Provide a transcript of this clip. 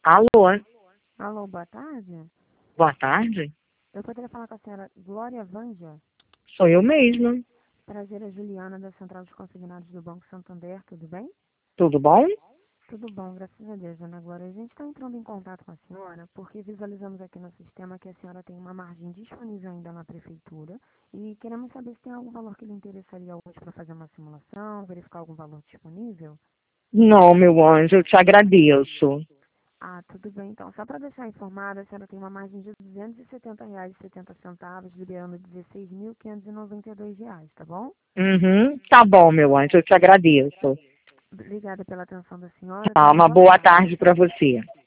Alô, Alô, boa tarde. boa tarde. Eu poderia falar com a senhora Glória Vanja? Sou eu mesma. Prazer, é Juliana, da Central de Consignados do Banco Santander, tudo bem? Tudo bom? Tudo bom, graças a Deus, dona Glória. A gente está entrando em contato com a senhora porque visualizamos aqui no sistema que a senhora tem uma margem disponível ainda na prefeitura e queremos saber se tem algum valor que lhe interessaria hoje para fazer uma simulação, verificar algum valor disponível. Não, meu anjo, eu te agradeço. Ah, tudo bem, então. Só para deixar informada, a senhora tem uma margem de R$ 270,70, liberando R$ 16.592, tá bom? Uhum, tá bom, meu anjo, eu te agradeço. Obrigada pela atenção da senhora. Tá, Tenha uma uma boa boa tarde. tarde para você.